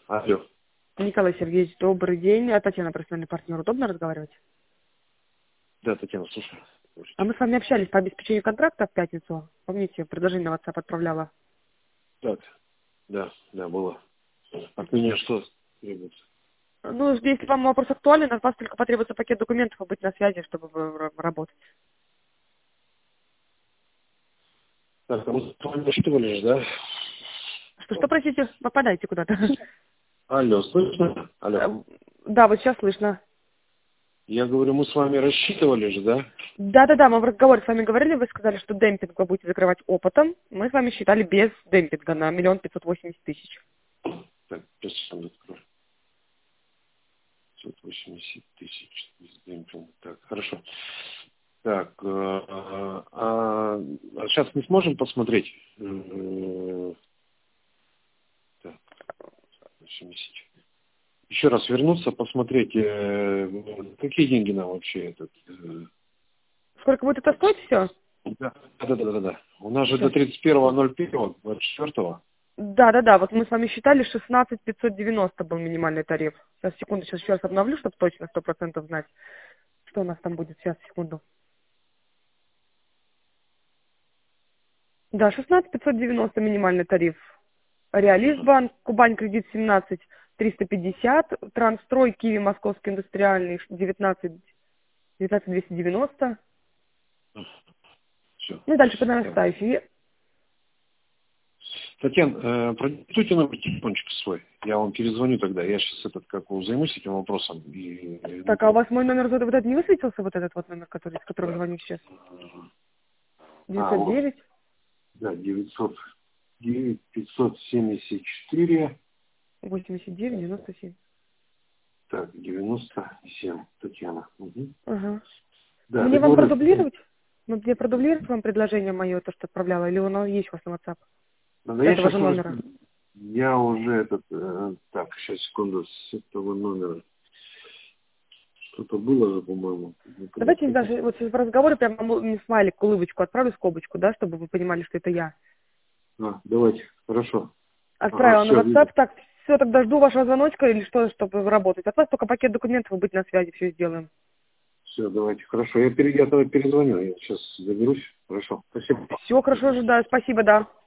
Алло. Николай Сергеевич, добрый день. А Татьяна, профессиональный партнер. Удобно разговаривать? Да, Татьяна, слушай. А мы с вами общались по обеспечению контракта в пятницу. Помните, предложение на WhatsApp отправляла? Так, да, было. От меня что требуется? Ну, если вам вопрос актуален, от вас только потребуется пакет документов и быть на связи, чтобы работать. Так, а мы с вами рассчитывали же, да? Что, простите, попадайте куда-то. Алло, слышно? Алло. Да, вот сейчас слышно. Я говорю, мы с вами рассчитывали же, да? Да, мы в разговоре с вами говорили, вы сказали, что демпинг вы будете закрывать опытом. Мы с вами считали без демпинга на 1 580 000. Так, сейчас секунду открою. 580 тысяч. Так, хорошо. Так, сейчас не сможем посмотреть? Так, 80. Еще раз вернуться, посмотреть, какие деньги нам вообще этот... Сколько будет это стоить все? Да. У нас же до Сейчас. 31.01.24. Да, вот мы с вами считали 16 590 был минимальный тариф. Сейчас, секунду, сейчас еще раз обновлю, чтобы точно 100% знать, что у нас там будет. Сейчас, секунду. Да, 16 590 минимальный тариф. Реалистбанк, Кубань кредит 17 350, Трансстрой, Киви, Московский индустриальный 19 290. Все. Ну и дальше по нарастающей. Татьяна, продиктуйте номер телефончика свой. Я вам перезвоню тогда. Я сейчас займусь этим вопросом. Так, а у вас мой номер вот этот не высветился, вот этот вот номер, который, с которым звоню сейчас? Вот. 909? Да, 909 574. 89 97. Так, 97. Татьяна. Угу. Ага. Да, Мне вам договорились. продублировать? Ну, мне продублировать вам предложение мое, то, что отправляла, или оно есть у вас на WhatsApp? Да, С я этого сейчас же номера. уже так, сейчас, секунду, с этого номера. Что-то было же, по-моему. Давайте даже вот сейчас в разговоре прям вам смайлик, улыбочку отправлю, скобочку, да, чтобы вы понимали, что это я. Давайте, хорошо. Ага, Отправила на все, WhatsApp, вижу. так, все, тогда жду вашего звоночка или что, чтобы работать. От вас только пакет документов и быть на связи, все сделаем. Все, давайте, хорошо. Я тогда перезвоню, я сейчас заберусь. Хорошо, спасибо. Все, хорошо, ожидаю, спасибо, да.